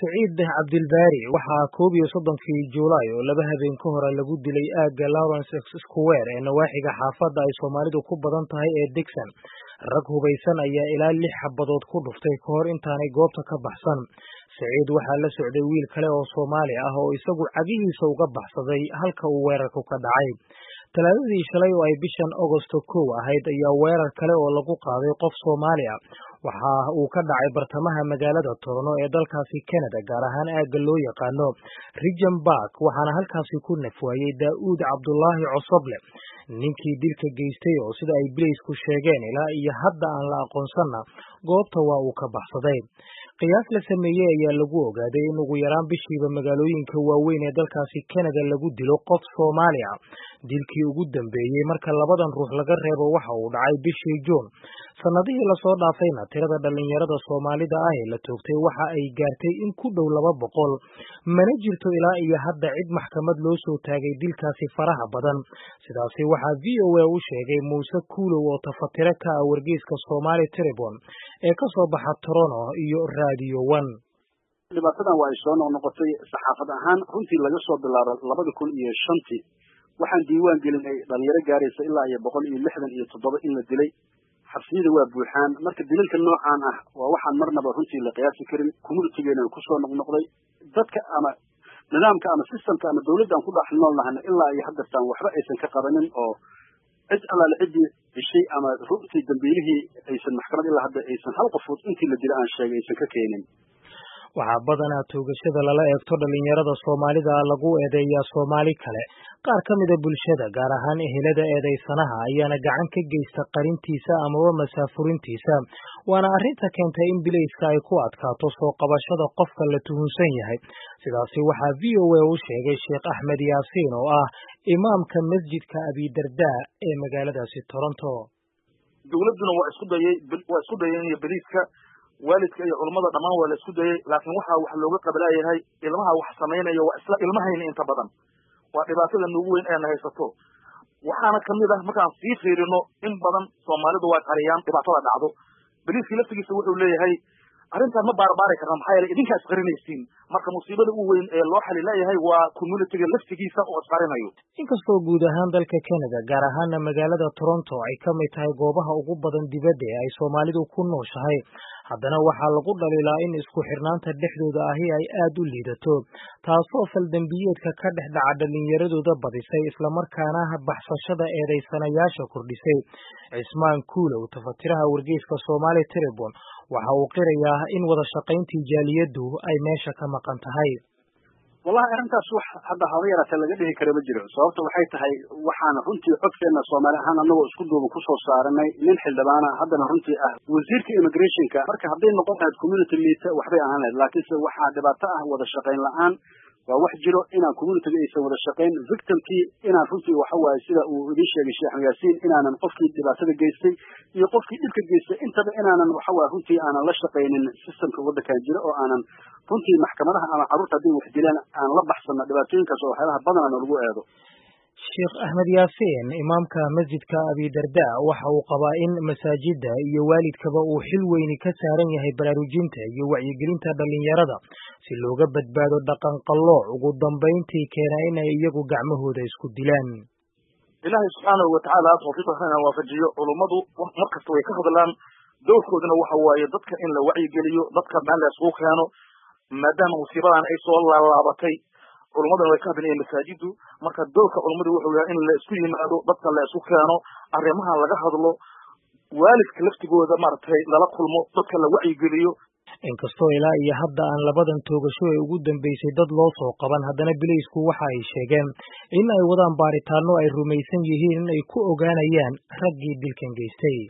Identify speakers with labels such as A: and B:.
A: Saciid Cabdilbaari waxaa 31 Juulaay oo laba habeen ka hor lagu dilay aagga Lawrence Square ee nawaaxiga xaafadda ay Soomaalidu ku badan tahay ee Dixon. Rag hubeysan ayaa ilaa 6 xabadood ku dhuftay ka hor intaanay goobta ka baxsan. Saciid waxaa la socday wiil kale oo Soomaali ah oo isagu cagihiisa uga baxsaday halka uu weerarku ka dhacay. Talaadadii shalay oo ay bishan Agoosto 1 ahayd ayaa weerar kale oo lagu qaaday qof Soomaali ah waxa uu ka dhacay bartamaha magaalada Toronto ee dalkaasi Canada, gaar ahaan aagga loo yaqaano Regent Park, waxaana halkaasi ku nafwaayay Daa'uud Cabdulaahi Cosoble. Ninkii dilka geystay oo sida ay bileysku sheegeen ilaa iyo hadda aan la aqoonsanna goobta waa uu ka baxsaday. Qiyaas la sameeyey ayaa lagu ogaaday in ugu yaraan bishiiba magaalooyinka waaweyn ee dalkaasi Canada lagu dilo qof Soomaali ah. Dilkii ugu dambeeyey marka labadan ruux laga reebo waxa uu dhacay bishii Juun. Sanadihii la soo dhaafayna tirada dhalinyarada Soomaalida ah ee la toogtay waxa ay gaartay in ku dhow 200. Mana jirto ilaa iyo hadda cid maxkamad loo soo taagay dilkaasi faraha badan. Sidaasi waxaa VOA u sheegay Muuse Kuulow oo tafatire ka ah wargeyska Somali Tribune ee ka soo baxa Toronto iyo Radio 1.
B: Dhibaatadan waa ay soo noqotay saxaafad ahaan runtii laga soo bilaabo 2005 waxaan diiwaan gelinay dhalinyaro gaaraysa ilaa iyo 167 in la dilay. xabsiyada waa buuxaan. marka dilalka noocan ah waa waxaan marnaba runtii la qiyaasi karin. community-geena ku soo noqnoqday dadka ama nidaamka ama systemka ama dawladda aan ku dhex noolnahay ilaa iyo hadda waxba aysan ka qabanin oo cid alla cidii dishay ama runtii dambiilihii aysan maxkamad ilaa hadda aysan hal qof intii la dilay aan sheegay aysan ka keenin.
A: waxaa badanaa toogashada lala eegto dhalinyarada Soomaalida lagu eedeeyaa Soomaali kale. qaar ka mid ah bulshada, gaar ahaan ehelada eedeysanaha, ayaana gacan ka geysta qarintiisa amaba masaafurintiisa. waana arrinta keentay in bileyska ay ku adkaato soo qabashada qofka la tuhunsan yahay. sidaasi waxaa VOA u sheegay Sheekh Axmed Yaasiin oo ah imaamka masjidka Abi Dardaa ee magaaladaasi Toronto.
C: dawladuna waa isku dayeen iyo bileyska waalidka iyo culimada dhamaan waa la isku dayay, laakiin waxa wax looga qabalayahay ilmaha wax sameeynaya waa isla ilmahayna inta badan. waa dhibaatada ugu weyn ee na haysato. waxaana kamid ah markaan sii fiirino in badan Soomaalidu waa qariyaan dhibaatada dhacdo. biliiska laftigiisa wuxuu leeyahay arrintan ma baarbaari karna maxaa yeelay idinkaa isqarinaysiin. marka musiibada ugu weyn ee loo xali leeyahay waa community-ga laftigiisa oo isqarinayo.
A: inkastoo guud ahaan dalka Canada, gaar ahaana magaalada Toronto, ay ka mid tahay goobaha ugu badan dibadda ee ay Soomaalidu ku nooshahay, haddana waxaa lagu dhaliilaa in isku xirnaanta dhexdooda ahi ay aad u liidato, taasoo faldambiyeedka ka dhex dhaca dhalinyaradooda badisay islamarkaana baxsashada eedeysanayaasha kordhisay. Cismaan Kuulow, tafatiraha wargeyska Somali Tribune, waxa uu qirayaa in wada shaqayntii jaaliyaddu ay meesha ka maqan tahay.
B: wallahi arrintaas wax hadda haba yaraatee laga dhihi kara ma jiro. sababta waxay tahay waxaan runtii codkeena Soomaali ahaan anagoo isku duuban ku soo saaranay nin xildhibaana haddana runtii ah wasiirka immigration-ka. marka hadday noqon lahayd community meet waxbay ahaan lahayd, laakiinse waxaa dhibaato ah wada shaqayn la'aan. waa wax jiro inaan community-ga aysan wada shaqayn. victimkii inaan runtii waxa waaye sida uu idin sheegay Sheekh Axmed Yaasiin inaanan qofkii dhibaatada geystay iyo qofkii dhibka geystay intaba inaanan waxa waaye runtii aanan la shaqaynin systemka waddankan jira oo aanan runtii maxkamadaha ama carruurta haddii wax dilaan aan la baxsano dhibaatooyinkaas oo waxyaalaha badanaa lagu eedo.
A: Sheekh Axmed Yaasiin, imaamka masjidka Abi Dardaa, waxa uu qabaa in masaajidda iyo waalidkaba uu xil weyni ka saaran yahay baraarujinta iyo wacyigelinta dhalinyarada si looga badbaado dhaqan qallooc ugu dambayntii keena in ay iyagu gacmahooda isku dilaan.
C: ilaahay subxaanahu watacaala tawfiiqana waafajiyo. culummadu markasta way ka hadlaan, dowrkooduna waxa waaye dadka in la wacyigeliyo, dadka meel la isugu keeno, maadaama musiibadan ay soo laalaabatay. culumaduna way ka hadlayeen masaajidu. marka dowrka culummadu wuxuu yahay in la isku yimaado, dadka la isku keeno, arrimaha laga hadlo, waalidka laftigooda maaragtay lala kulmo, dadka la wacyigeliyo.
A: inkastoo ilaa iyo hadda aan labadan toogasho ee ugu dambeysay dad loo soo qaban, haddana bileysku waxa ay sheegeen in ay wadaan baaritaano ay rumaysan yihiin in ay ku ogaanayaan raggii dilkan geystay.